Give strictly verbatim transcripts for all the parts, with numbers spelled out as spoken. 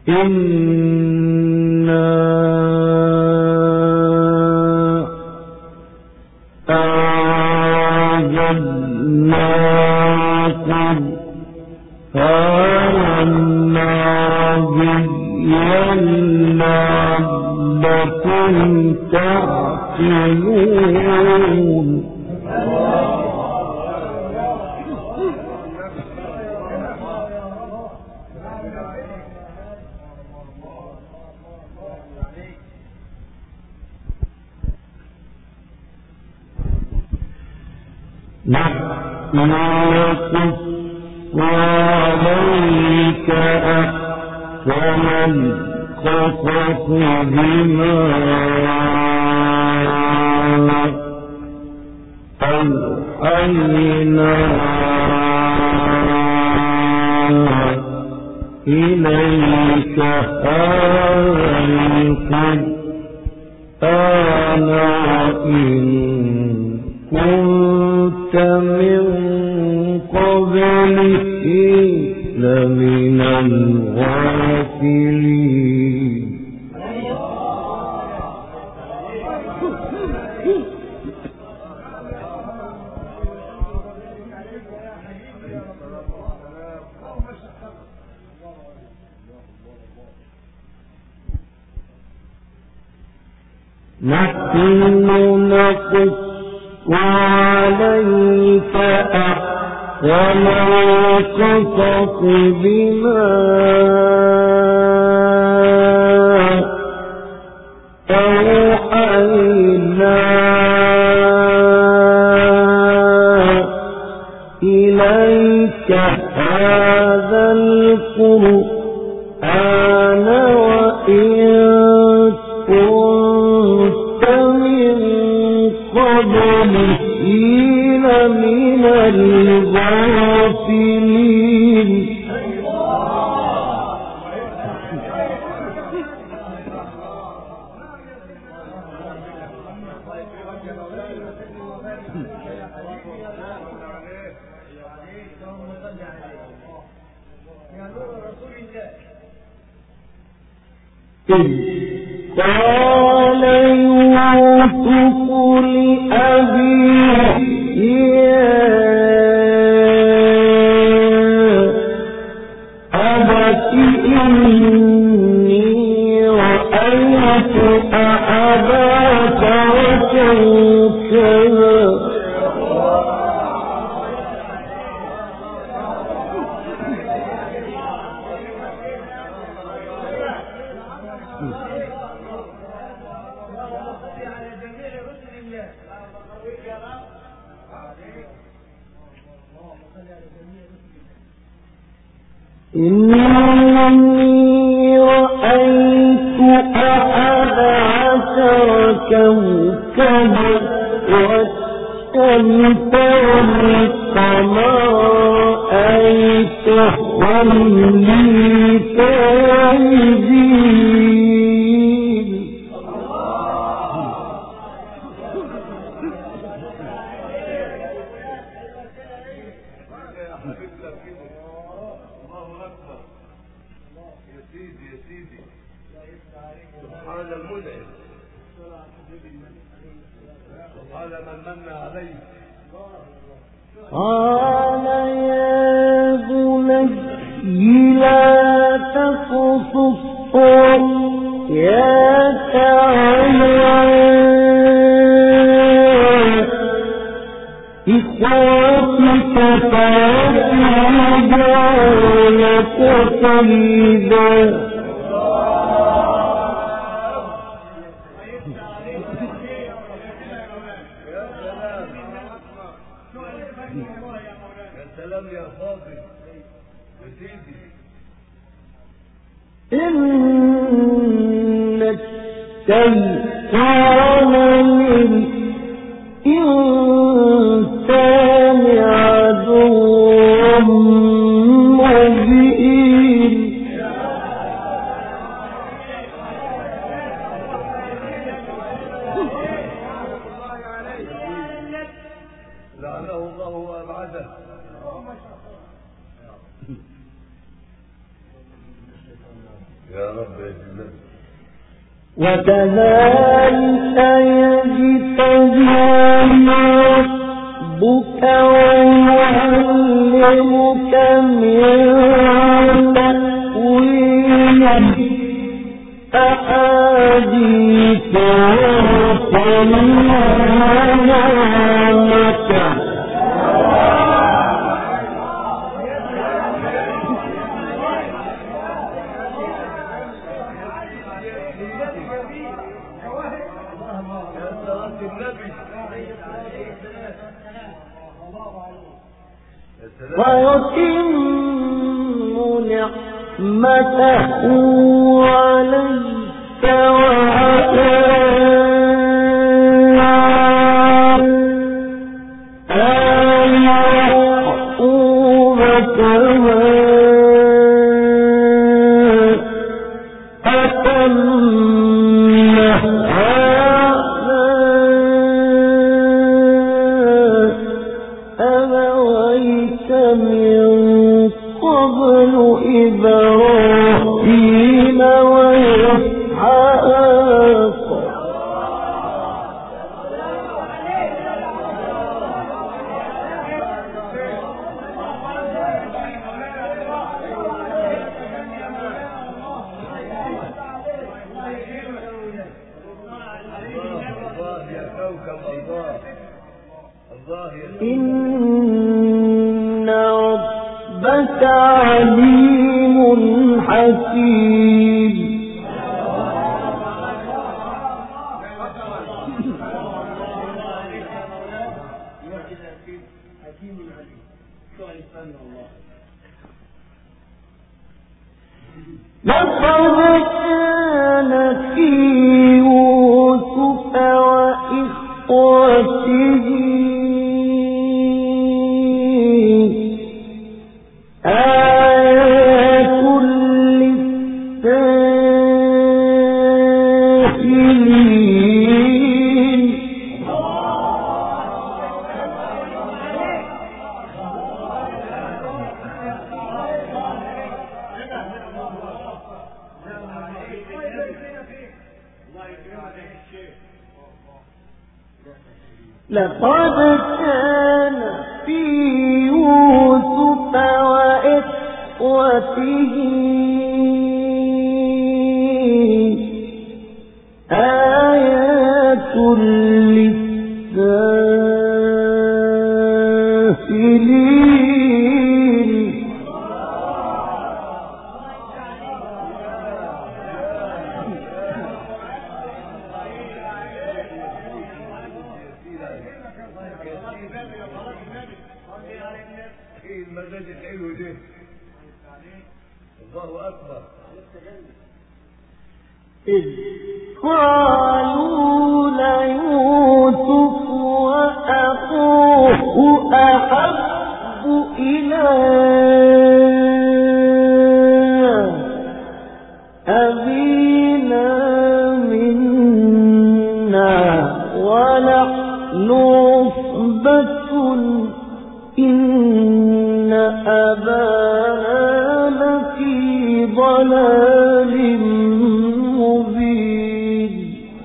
إنا أعجبناكم فلما لعلكم تعقلون. نحن نقص عليك أحسن القصص بما أوحينا إليك هذا القرآن وإن كنت من قبله لمن الغافلين. نحن نقص وعليك أحسن القصص بما أوحينا إليك هذا القرآن وإن كنت من قبله لمن الغافلين. إذ قال يوسف لأبيه يا أبت إني رأيت أحد عشر كوكبا إني رأيت أحد عشر كوكبا والشمس والقمر رأيتهم لي ساجدين. قال يا بني لا تقصص رؤياك على إخوتك فيكيدوا لك كيدا. إن الشيطان للإنسان عدو مبين. لعنه الله وأبعده. يا رب يجزيك. وكذلك يجتبيك ربك ويعلمك من تأويل أحاديث ويعلمك ويتم نعمته عليك وعلى آل يعقوب كما أتمها من قبل إبراهيم وإسحاق إن ربك عليم حكيم. لقد كان في يوسف وإخوته آيات للسائلين. لقد كان في يوسف وإخوته آيات للسائلين. المزاج الحلو ده الله أكبر. إذ قالوا ليوسف وأخوه أحب إلى أبينا منا ونحن عصبة إن أبانا لفي ضلال مبين.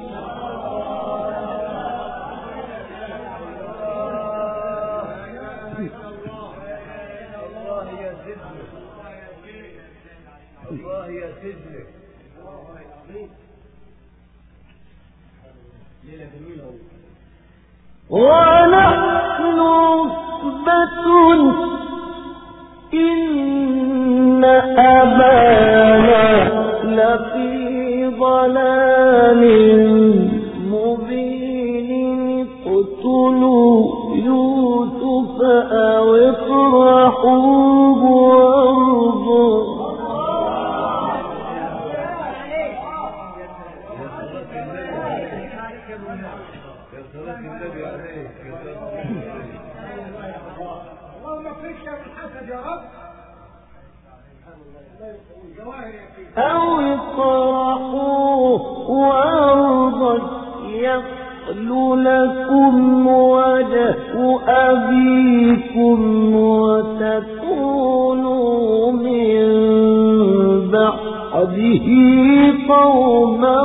الله يا سيدنا، الله يا سيدنا. ونحن عصبة إن أبانا لفي ضلال مبين. اقتلوا يوسف أو اطرحوه أرضا. أو اطرحوه أرضا يخل لكم وجه أبيكم وتكونوا من بعده بعده قوما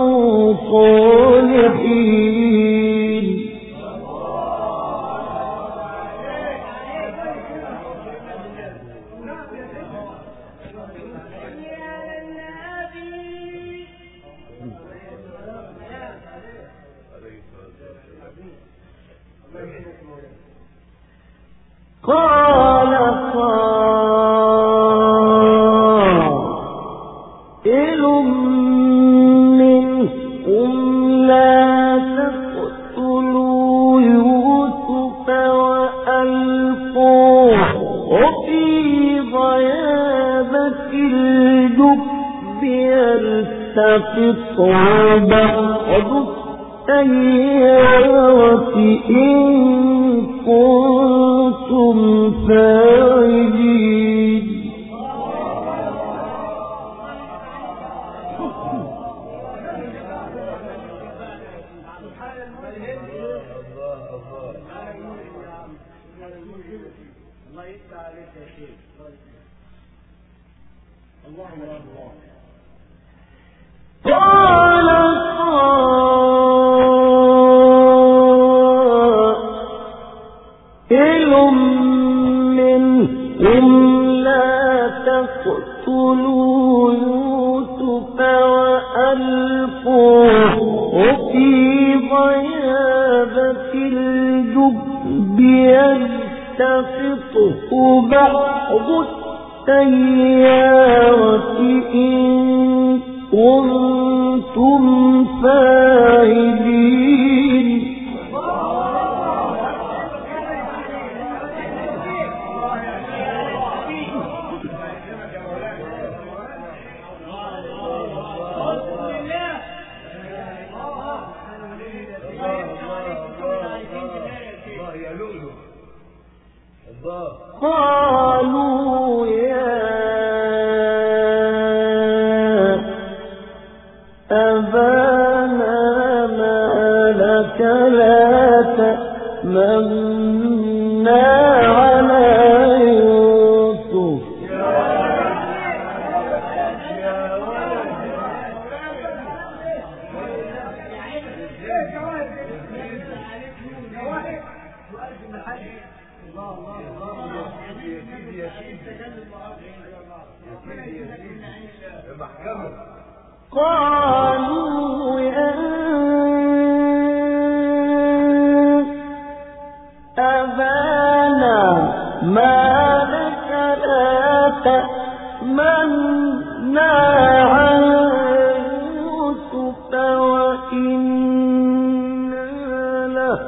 صالحين. قال قائل منهم لا تقتلوا يوسف وألقوه في غيابة الجب يلتقطه بعض السيارة إن كنتم فاعلين. قال قائل منهم لا تقتلوا يوسف وألقوه في غيابة الجب يلتقطه بعض السيارة إن كنتم فاعلين. قالوا يا أبانا ما لك لا تأمنا على يوسف. قالوا يا أبانا ما لك لا تأمنا على يوسف وإنا له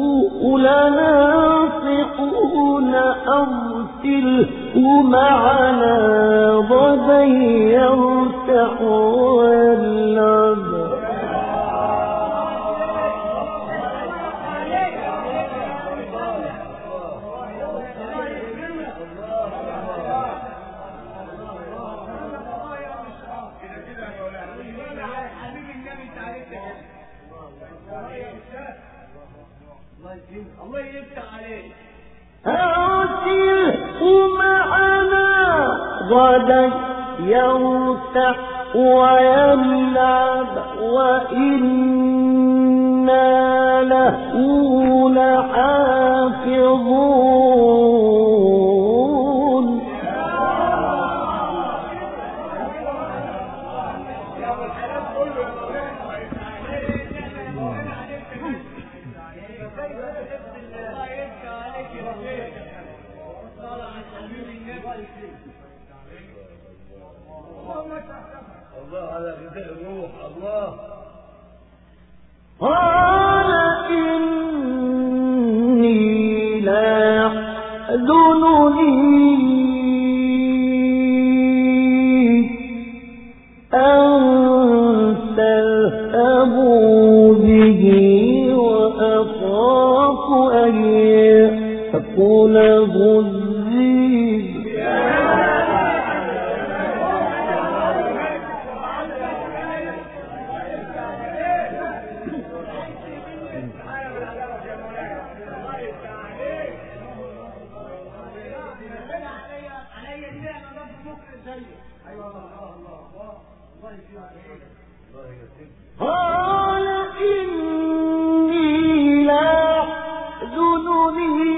لناصحون أرسله معنا غدا يرتع ويلعب. الله يفتح عليك. أرسله معنا غدا يرتع ويلعب وإنا له لحافظون. الله على غذاء الروح. الله قال إني لا يحزنني أن تذهبوا به وأخاف أن يأكله الذئب. قال إني لا يحزنني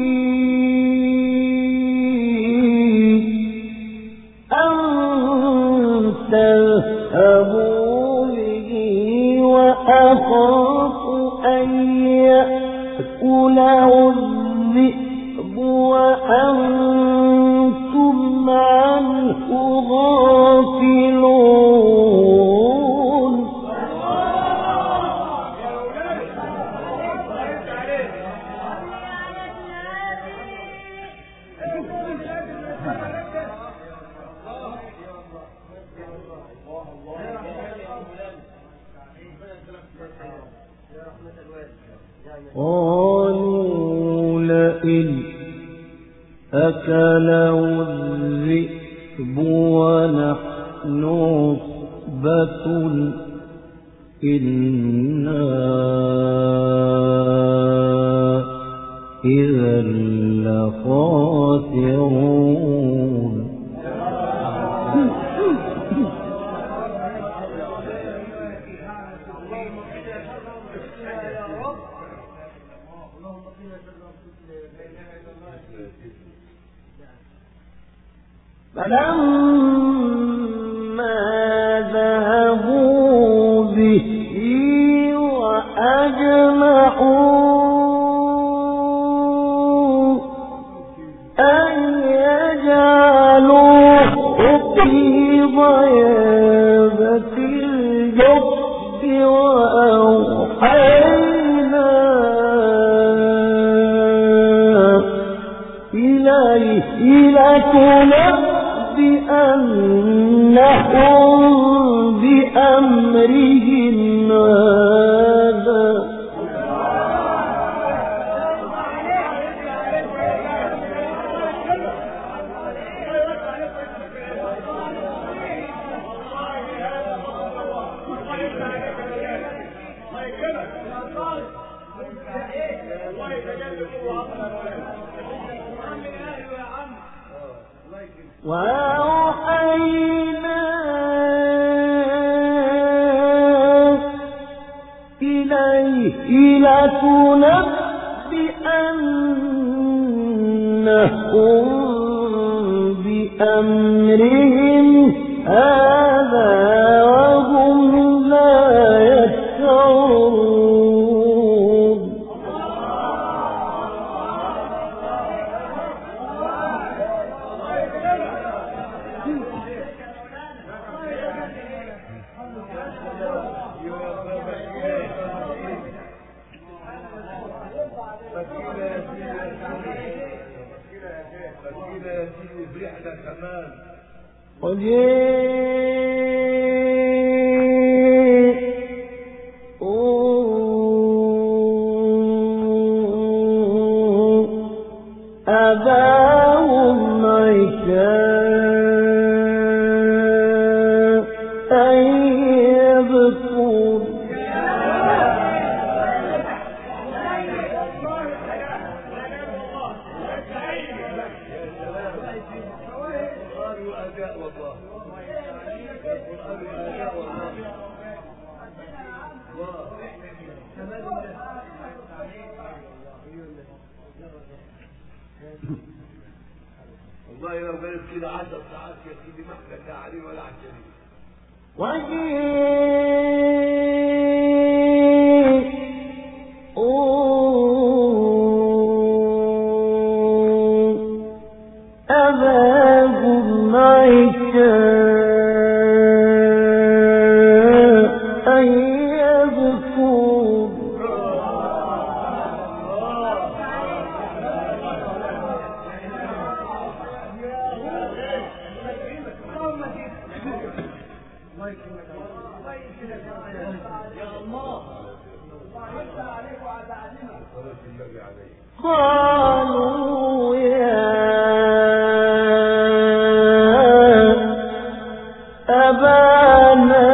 أن تذهبوا به وأخاف أن يأكله الذئب وأنتم عنه غافلون. قالوا لئن أكله الذئب ونحن عصبة إنا إذا لخاسرون. فلما ذهبوا به وأجمعوا أن يجعلوه في ضيابة الجب وأوحينا إليه لتنبئنهم بأمرهم هذا وأوحينا إليه لتنبئنهم بأمرهم هذا وهم لا يشعرون. أباهم عشاء أن يبكون. والله لو قالت كده عشر ساعات يا سيدي ما احنا لا عليه ولا على الجليل. أباهم عشاء أن يبكون. قالوا يا أبانا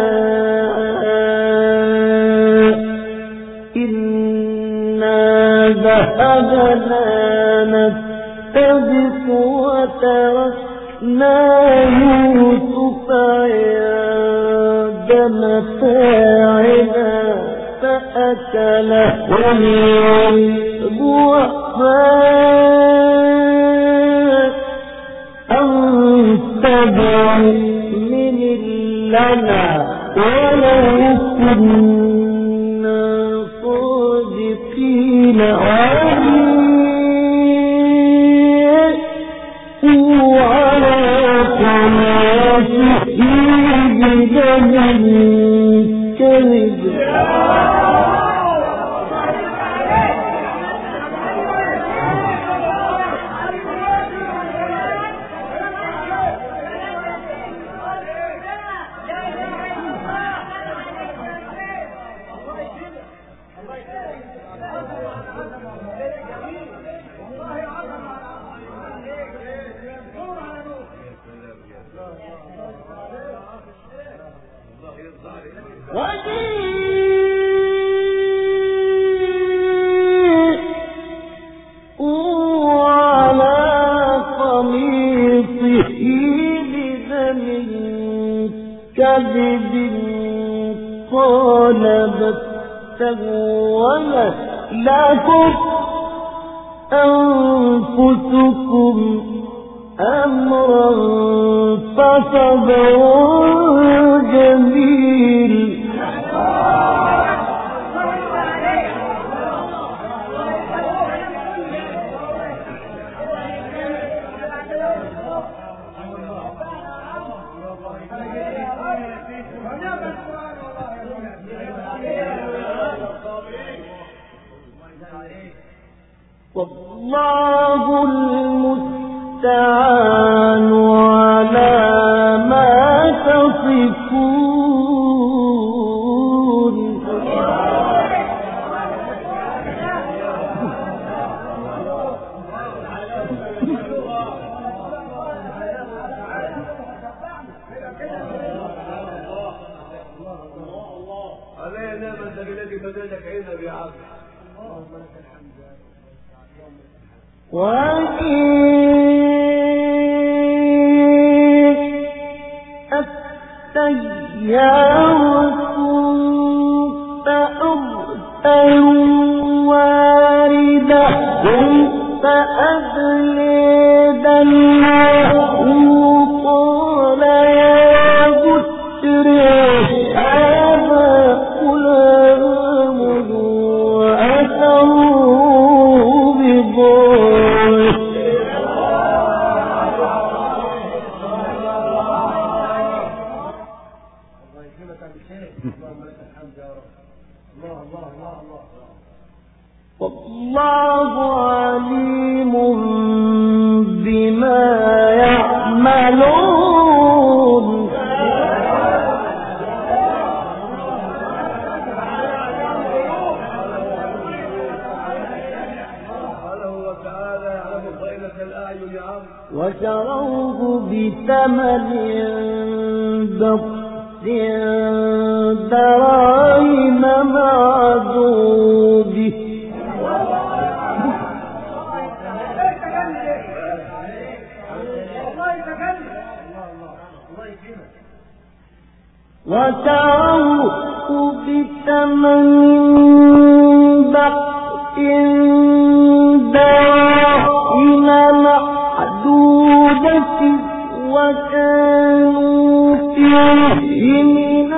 إنا ذهبنا نستبق وتركنا يوسف عند متاعنا فأكله الذئب أنتبع من لنا ولو كنا صادقين وعلى قناته بدم كذب كذب قال بل سولت لكم أنفسكم أمرا فصبر جميل والله المستعان على ما تصفون علينا من الذي بدلك عنب يا عبد وإن السيارة فأرسلوا واردهم فأدلي دلوه قال يا بشر هذا غلام وأتوا بضيف والله عليم بما يعملون وشروه بثمن بخس دراهم معدوده وشروه بثمن بخس دراهم معدودة وكانوا فيه من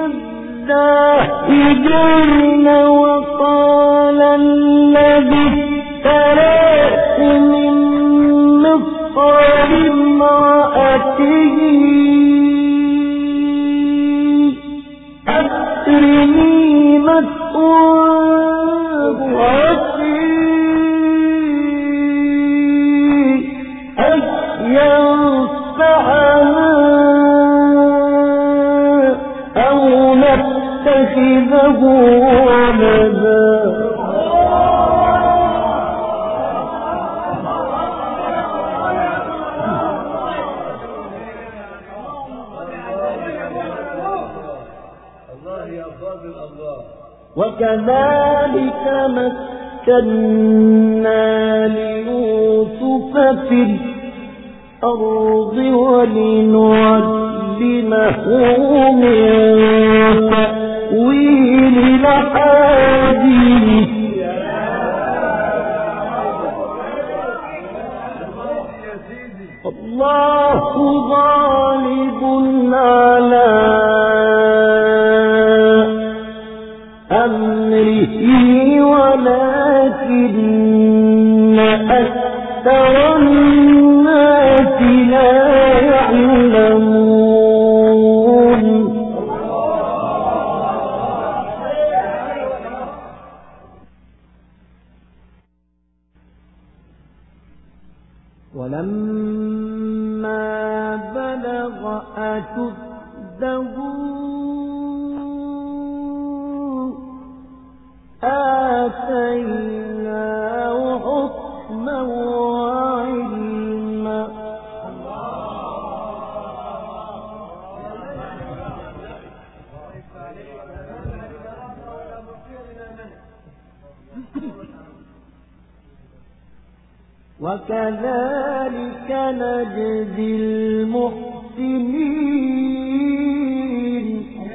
الزاهدين وقال الذي اشتراه من مصر امرأته أكرمي مثواه عسي أن ينفعنا أو نتخذه ولدا وكذلك مكنا ليوسف في الأرض ولنعلمه من تأويل الأحاديث الله غالب على أمره ولكن أكثر الناس لا يعلمون ولما بلغ أشده آتيناه حكما وعلما وكذلك نجزي المحسنين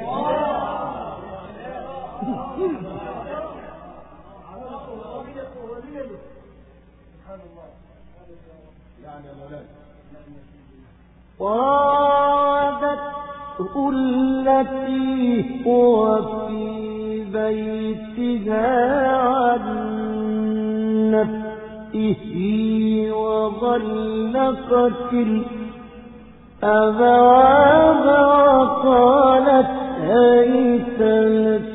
وراودته التي هو في بيتها عن نفسه وغلقت الأبواب وقالت هيت لك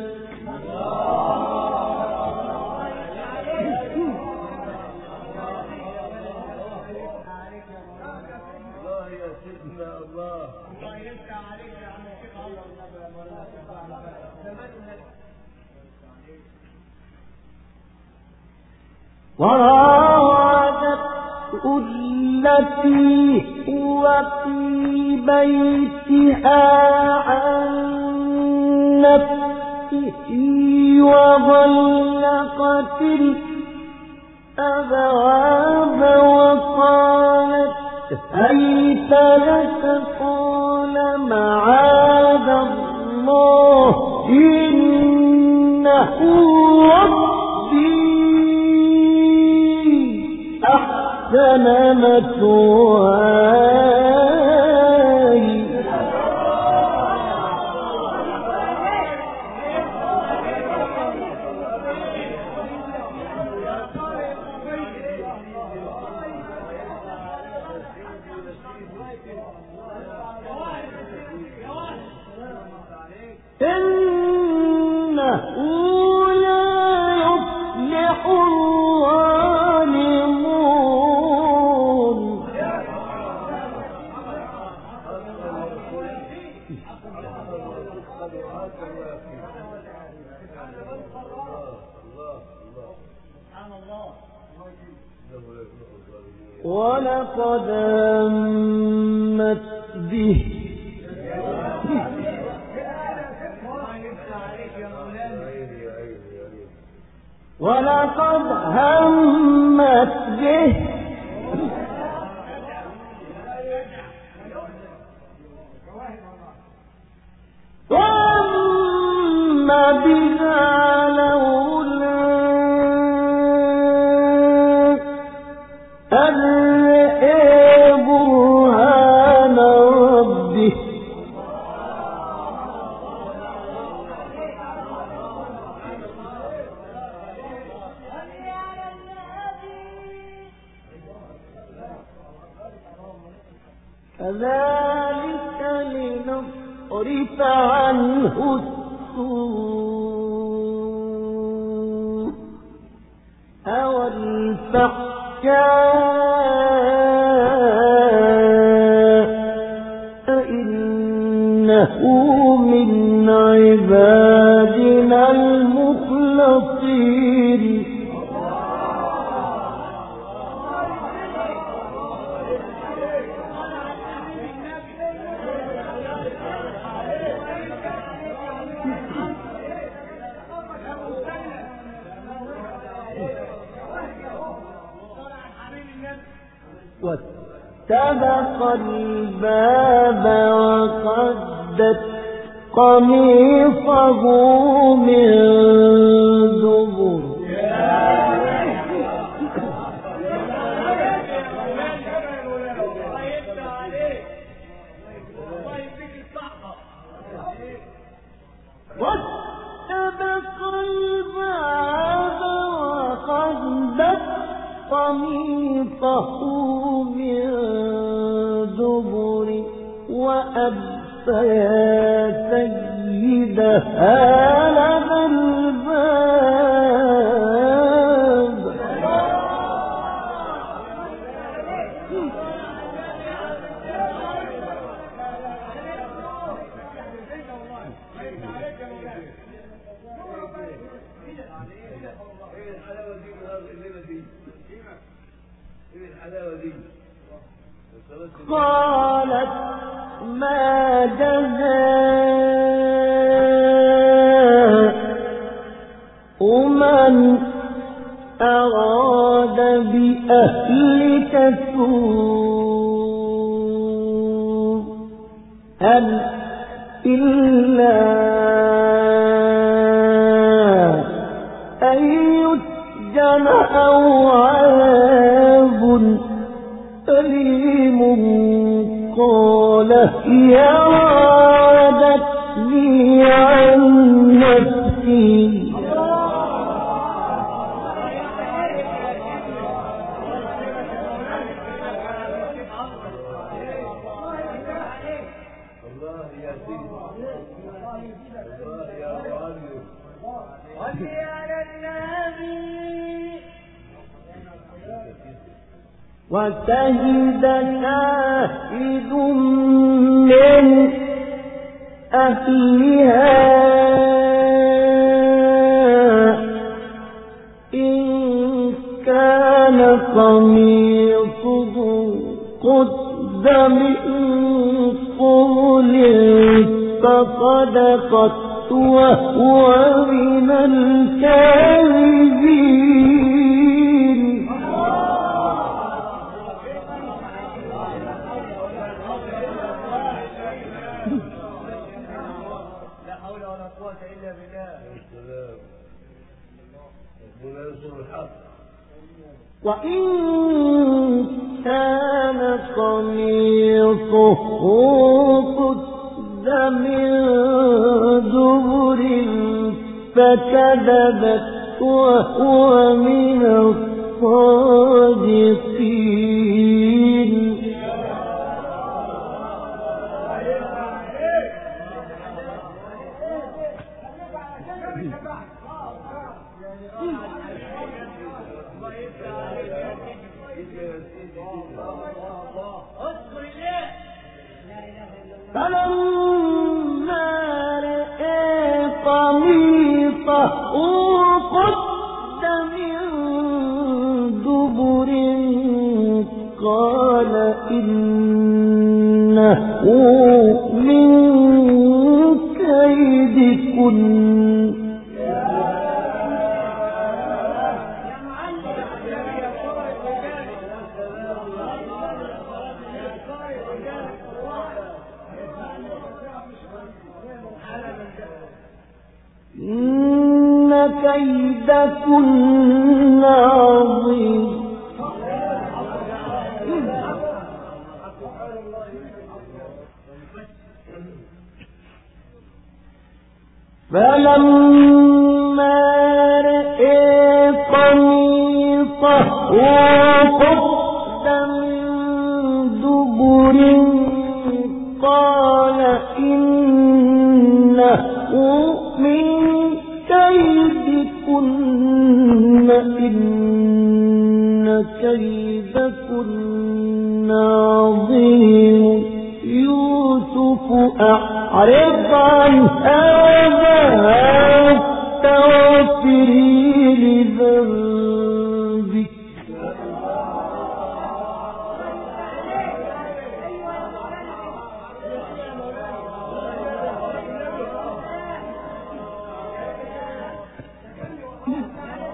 وراودته التي هو في بيتها عن نفسه وغلقت الأبواب وقالت هيت لك قال معاذ الله إنه ربي أحسن مثواي إنه لا يفلح الظالمون ولقد همت به ولقد همت به وهم بها لولا أن رأى برهان ربه كذلك لنصرف عنه السوء والفحشاء إنه من عبادنا المخلصين واستبق الباب وقدت قميصه من دبر واستبق الباب وقدت قميصه من دبر وألف يا سيدها لدى الباب قالت ما جزاء من أراد بأهلك سوء هل إلا أن يسجن أو عذاب أليم قال هي راودتني عن نفسي وشهد شاهد من أهلها إن كان قميصه قد من قبل فصدقت وهو من الكاذبين وإن كان قميصه قد من دبر فكذبت وهو من الصادقين فلما رأى قميصه قد من دبر قال إنه من كيدكن إن كيدكن عظيم فلما رأى قميصه قد من دبر قال إنه من كيدكن إن كيدكن عظيم يوسف أعرض عن هذا واستغفري لذنبك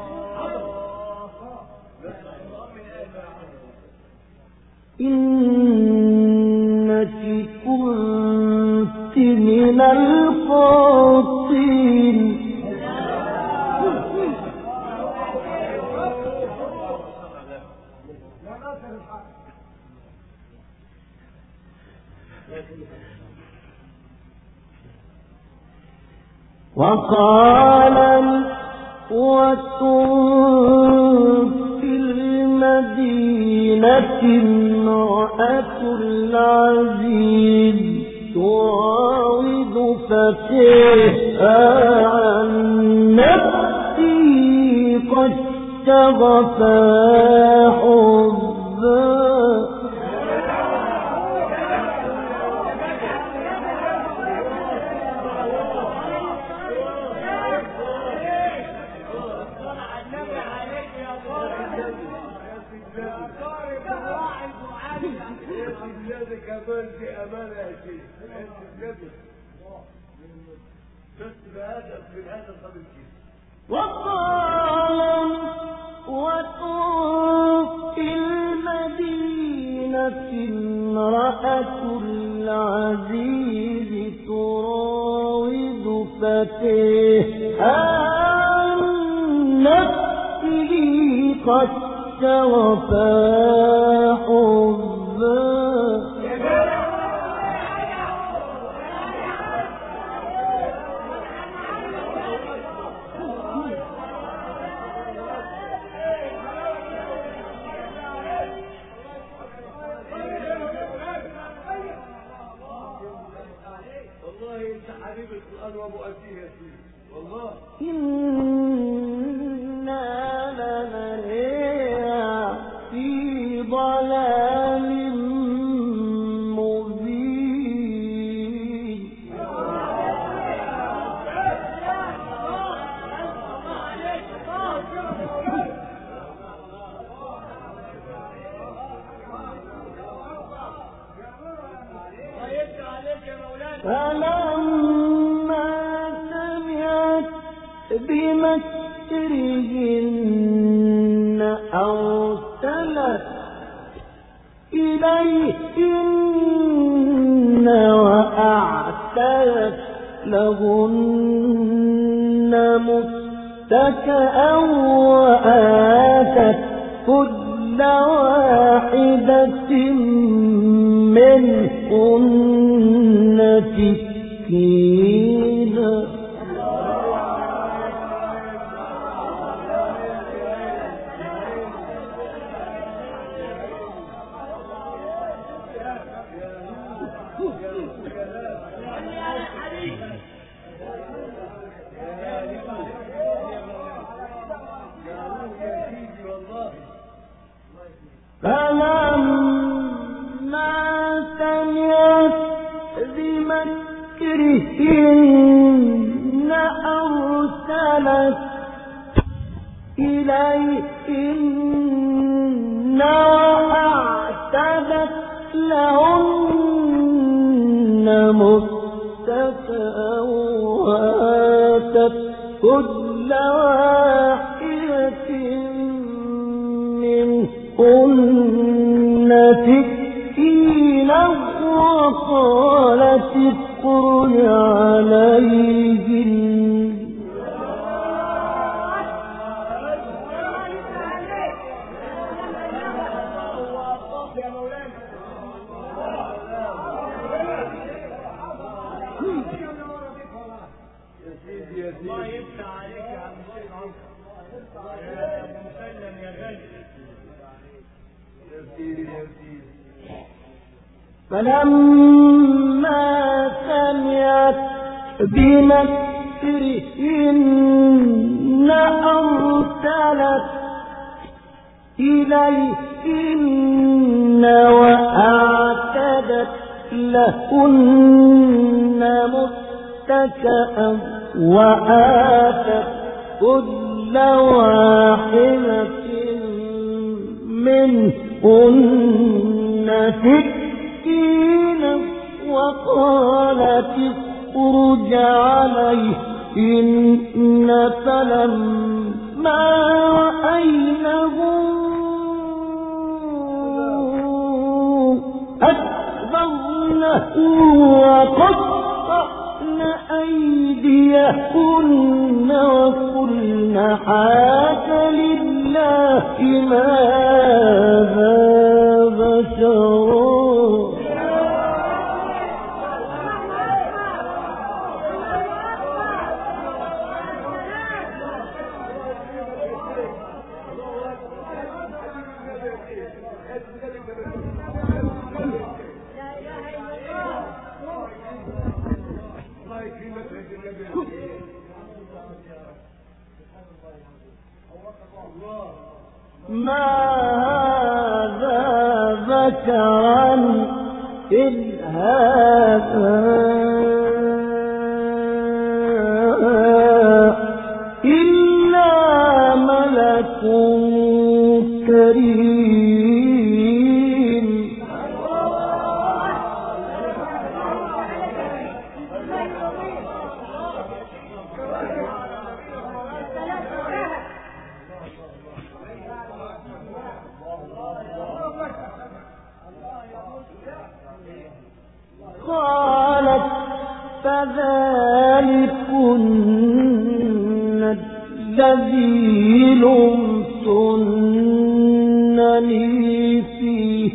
إن من القاطين وقال القوة في المدينة امرأة العزيز تراود فتيها عن نفسه قد شغفا حبا وقال وفي المدينة امرأة العزيز تراود فتيها عن نفسه قد شغفا حبا إنا لنريها في ضلال مبين فلما سمعت بمكرهن أرسلت إليهن وأعتدت لهن متكئا وآتت كل واحدة منهن سكينا فلما سمعت بمكرهن أرسلت إليهن وأعتدت لهن متكئا وآتت كل واحدة منهن سكينا وقالت اخرج عليهن الله يفتح عليك يا عم الشيخ عمرو. يا مسلم يا غالي. يا سيدي يا سيدي. فلما سمعت بمكرهن أرسلت إليهن وأعتدت لهن متكئا وآتت كل واحدة منهن سكينا وقالت اخرج عليهن فلما رأينه أكبرنه وقصرن كيدهن وقلن حاش لله ما هذا بشرا ما هذا بشرا إن هذا إلا ملك كريم قالت فذلكن الذي لمتنني فيه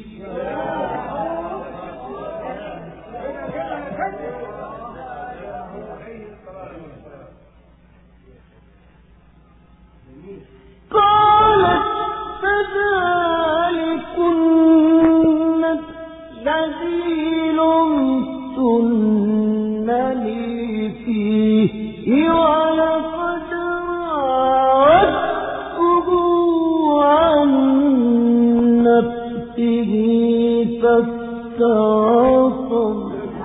قالت فذلكن الذي لمتنني فيه ولقد راودته عن نفسه فاستعصم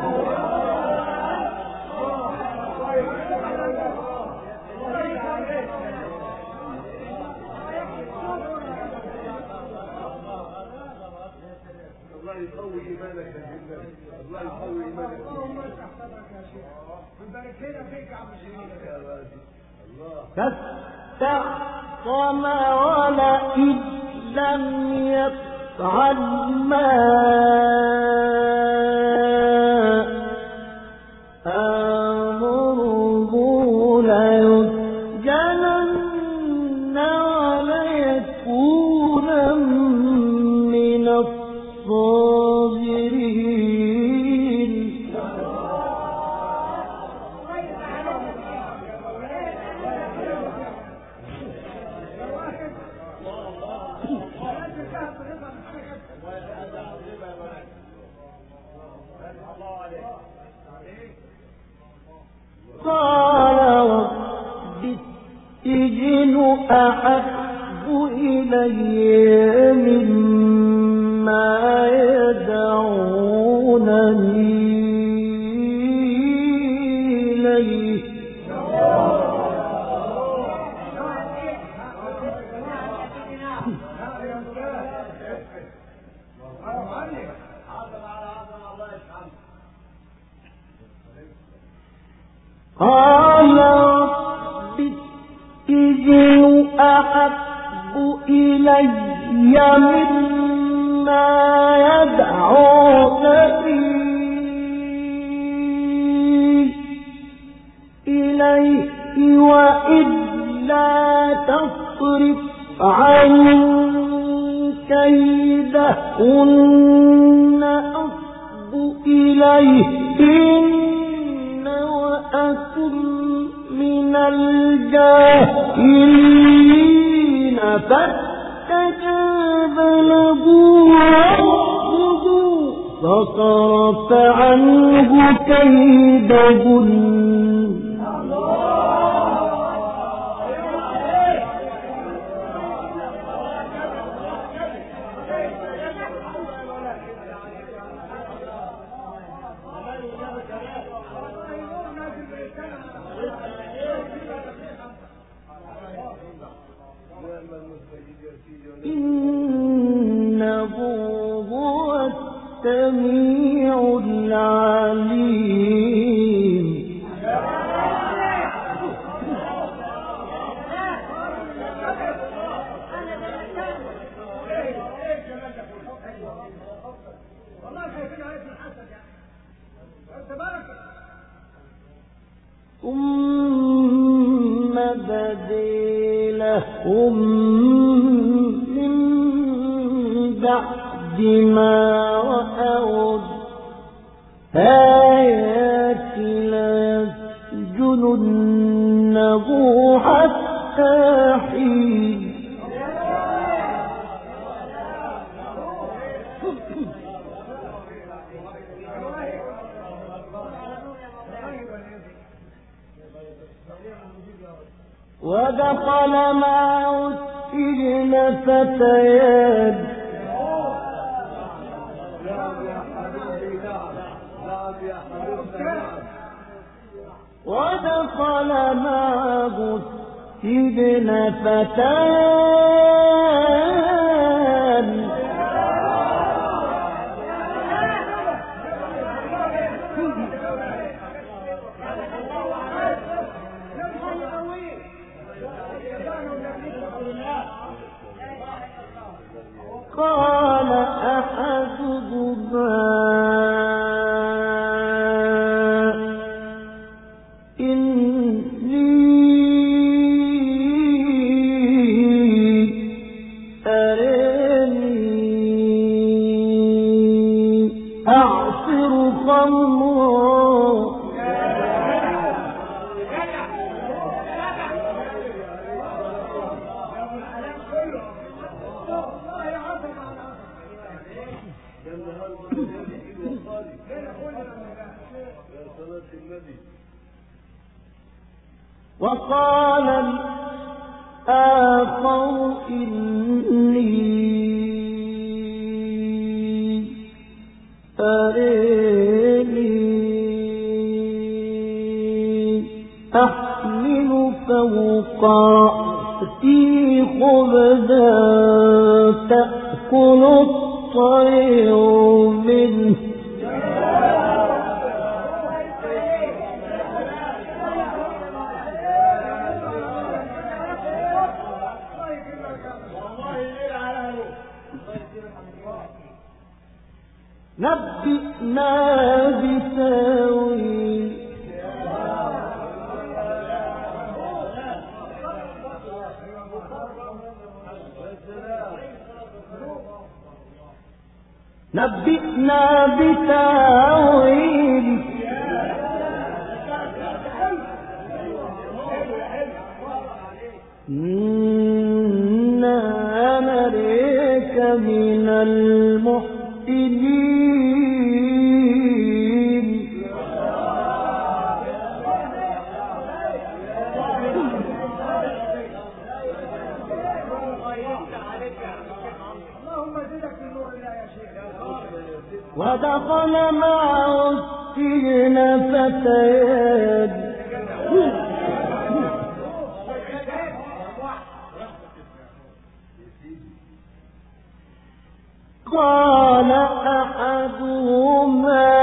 الله يقوي إيمانك يا جدا. الله يقوي إيمانك. بنباركنا فيك يا عم الشيخ يا غازي. الله. فاستعصم ولئن لم يفعل ما آمره ليسجنن وليكونا من الصاغرين. قال رب السجن أحب إلي مما يدعونني إليه قال رب السجن أحب إلي مما يدعونني إليه وإلا تصرف عني كيدهن أصب إليهن وأكن من الجاهلين فاستجاب له ربه فصرف عنه كيدهن إنه هو السميع العليم. ثم بدي لهم من بعد ما رأوا الآيات ليسجننه حتى حين. ودخل معه السجن فتيان ودخل معه السجن فتيان قال أحدهما إني أراني أعصر خمرا وقال الآخر إني أراني أحمل فوق رأسي خبزا تأكل الطير منه نبئنا بتاويل نبئنا بتاويل إنا نريك من المحسنين. ودخل معه السجن فتيان قال أحدهما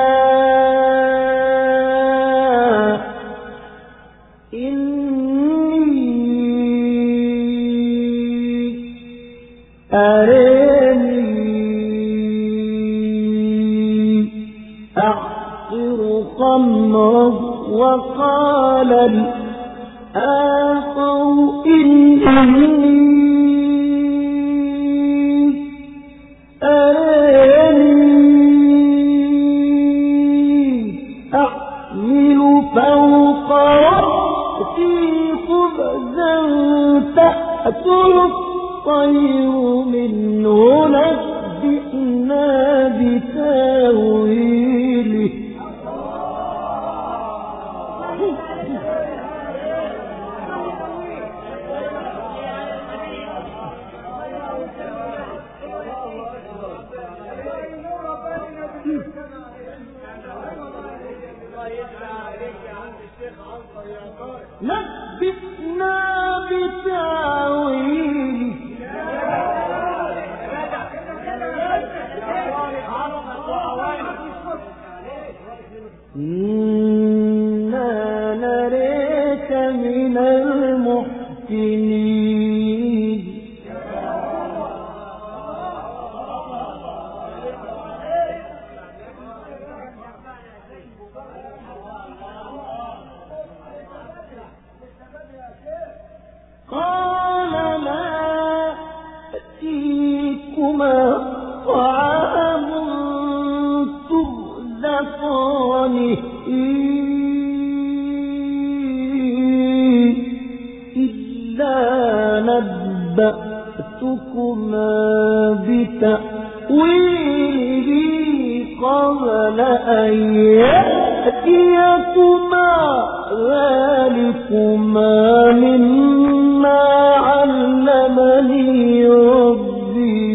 إني أراني أعصر خمرا وقال الآخر إني أحمل فوق رأسي خبزا تأكل الطير منه نبئنا بتاويله نبئنا بتاويله إنا نريك من المحسنين. سلطانه إلا نبأتكما بتأويله قبل أن يأتيكما ذلكما مما علمني ربي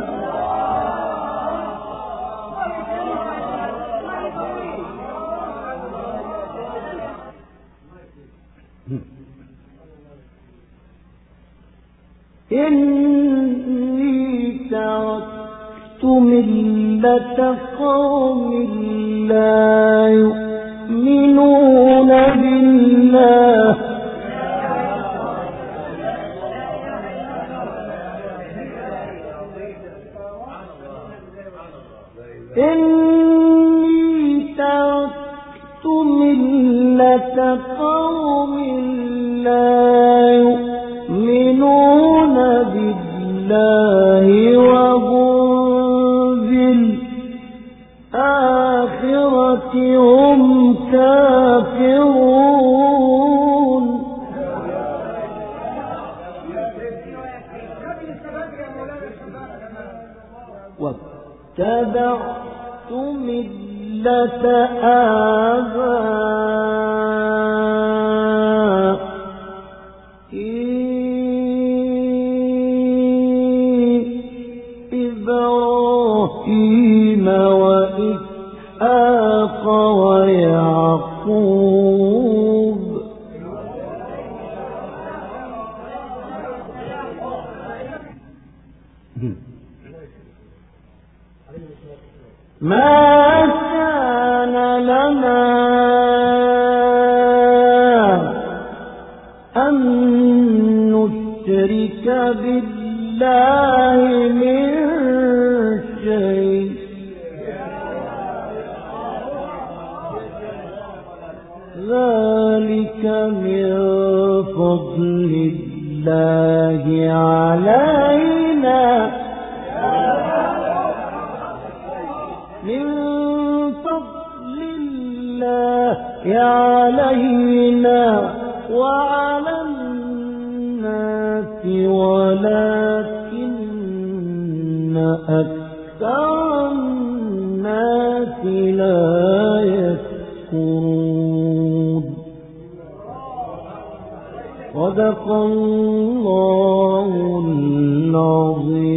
إني تركت ملة قوم لا يؤمنون بالله إني تركت ملة قوم لا يؤمنون بالله وهم بالآخرة هم كافرون واتبعت ملة آبائي إبراهيم وإسحاق ويعقوب ما كان لنا أن نشرك بالله من شيء ذلك من فضل الله علينا من فضل الله علينا وعلى الناس ولكن أكثر الناس لا يشكرون صدق الله العظيم.